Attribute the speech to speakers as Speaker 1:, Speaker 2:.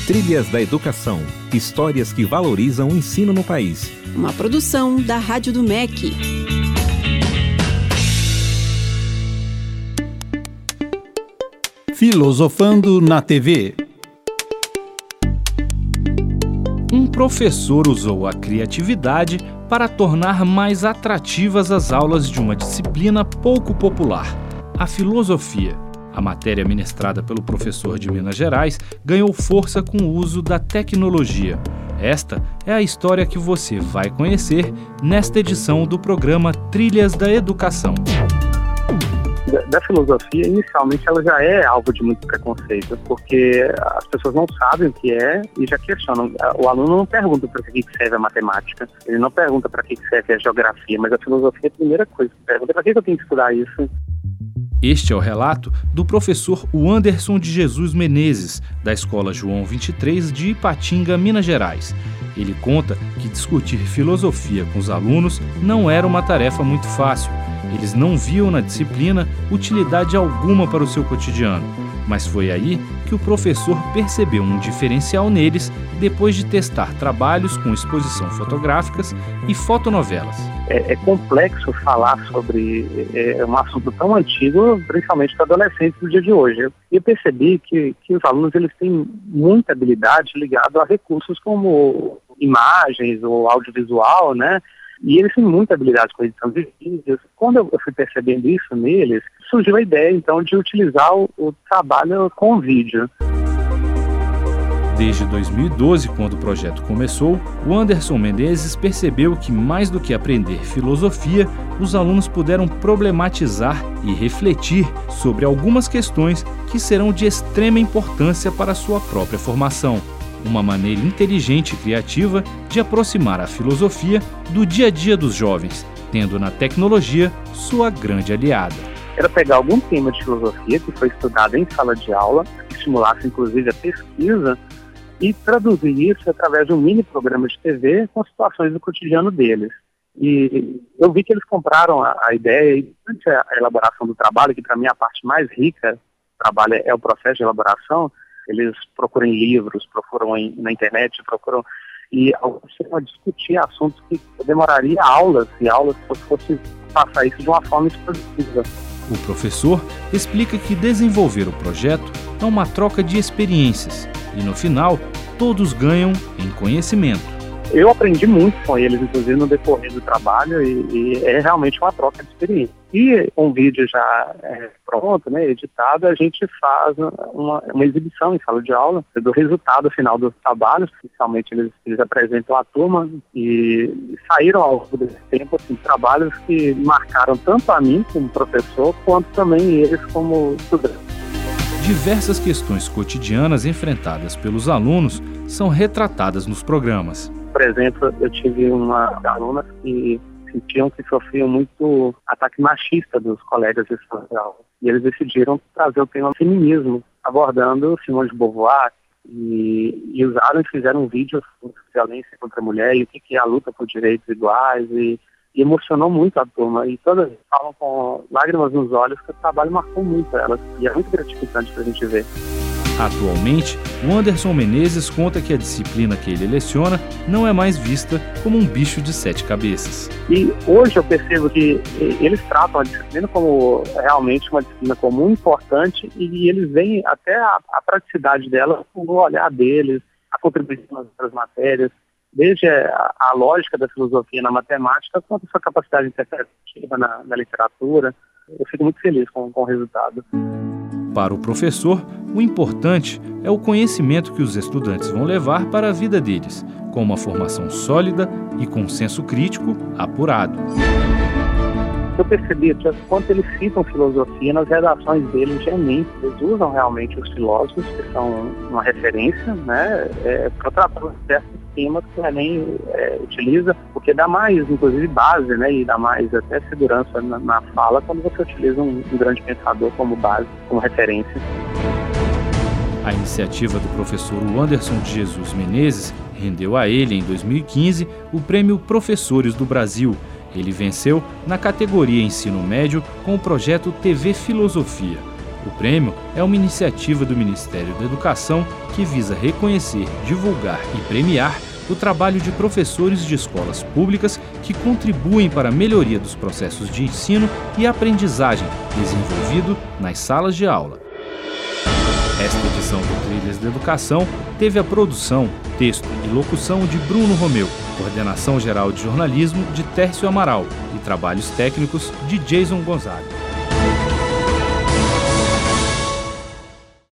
Speaker 1: Trilhas da Educação. Histórias que valorizam o ensino no país.
Speaker 2: Uma produção da Rádio do MEC.
Speaker 3: Filosofando na TV.
Speaker 4: Um professor usou a criatividade para tornar mais atrativas as aulas de uma disciplina pouco popular, a filosofia. A matéria ministrada pelo professor de Minas Gerais ganhou força com o uso da tecnologia. Esta é a história que você vai conhecer nesta edição do programa Trilhas da Educação.
Speaker 5: Da filosofia, inicialmente, ela já é alvo de muito preconceito, porque as pessoas não sabem o que é e já questionam. O aluno não pergunta para que serve a matemática, ele não pergunta para que serve a geografia, mas a filosofia é a primeira coisa que pergunta: para que eu tenho que estudar isso?
Speaker 4: Este é o relato do professor Wanderson de Jesus Menezes, da Escola João 23 de Ipatinga, Minas Gerais. Ele conta que discutir filosofia com os alunos não era uma tarefa muito fácil. Eles não viam na disciplina utilidade alguma para o seu cotidiano. Mas foi aí que o professor percebeu um diferencial neles depois de testar trabalhos com exposição fotográficas e fotonovelas.
Speaker 5: É complexo falar sobre um assunto tão antigo, principalmente para adolescentes do dia de hoje. Eu percebi que os alunos eles têm muita habilidade ligada a recursos como imagens ou audiovisual, né? E eles têm muita habilidade com edição de vídeos. Quando eu fui percebendo isso neles, surgiu a ideia, então, de utilizar o trabalho com vídeo.
Speaker 4: Desde 2012, quando o projeto começou, o Wanderson Menezes percebeu que, mais do que aprender filosofia, os alunos puderam problematizar e refletir sobre algumas questões que serão de extrema importância para a sua própria formação. Uma maneira inteligente e criativa de aproximar a filosofia do dia a dia dos jovens, tendo na tecnologia sua grande aliada.
Speaker 5: Era pegar algum tema de filosofia que foi estudado em sala de aula, que estimulasse inclusive a pesquisa, e traduzir isso através de um mini programa de TV com situações do cotidiano deles. E eu vi que eles compraram a ideia, e durante a elaboração do trabalho, que para mim é a parte mais rica do trabalho é o processo de elaboração. Eles procuram em livros, procuram na internet, e alguns chegam a discutir assuntos que demoraria aulas, e aulas se fosse passar isso de uma forma expositiva.
Speaker 4: O professor explica que desenvolver o projeto é uma troca de experiências e, no final, todos ganham em conhecimento.
Speaker 5: Eu aprendi muito com eles, inclusive no decorrer do trabalho, e é realmente uma troca de experiência. E um vídeo já pronto, né, editado, a gente faz uma exibição em sala de aula do resultado final dos trabalhos. Principalmente eles apresentam a turma, e saíram ao longo desse tempo assim, trabalhos que marcaram tanto a mim como professor, quanto também eles como estudantes.
Speaker 4: Diversas questões cotidianas enfrentadas pelos alunos são retratadas nos programas.
Speaker 5: Por exemplo, eu tive uma aluna que sentiam que sofriam muito ataque machista dos colegas de sala de aula. E eles decidiram trazer o tema feminismo, abordando Simone de Beauvoir, e usaram e fizeram um vídeo sobre violência contra a mulher e o que é a luta por direitos iguais, e emocionou muito a turma, e todas falam com lágrimas nos olhos que o trabalho marcou muito elas, e é muito gratificante para a gente ver.
Speaker 4: Atualmente, o Wanderson Menezes conta que a disciplina que ele leciona não é mais vista como um bicho de 7 cabeças.
Speaker 5: E hoje eu percebo que eles tratam a disciplina como realmente uma disciplina comum, importante, e eles veem até a praticidade dela no olhar deles, a contribuição nas outras matérias, desde a lógica da filosofia na matemática, quanto a sua capacidade interpretativa na literatura. Eu fico muito feliz com o resultado.
Speaker 4: Para o professor, o importante é o conhecimento que os estudantes vão levar para a vida deles, com uma formação sólida e com senso crítico apurado.
Speaker 5: Eu percebi que quando eles citam filosofia nas redações deles, geralmente eles usam realmente os filósofos, que são uma referência, né, para tratar certos temas que o Enem utiliza, porque dá mais, inclusive, base, né, e dá mais até segurança na fala quando você utiliza um grande pensador como base, como referência.
Speaker 4: A iniciativa do professor Wanderson de Jesus Menezes rendeu a ele, em 2015, o Prêmio Professores do Brasil. Ele venceu na categoria Ensino Médio com o projeto TV Filosofia. O prêmio é uma iniciativa do Ministério da Educação que visa reconhecer, divulgar e premiar o trabalho de professores de escolas públicas que contribuem para a melhoria dos processos de ensino e aprendizagem desenvolvido nas salas de aula. Esta edição do Trilhas da Educação teve a produção, texto e locução de Bruno Romeu, coordenação geral de jornalismo de Tércio Amaral e trabalhos técnicos de Jason Gonzaga.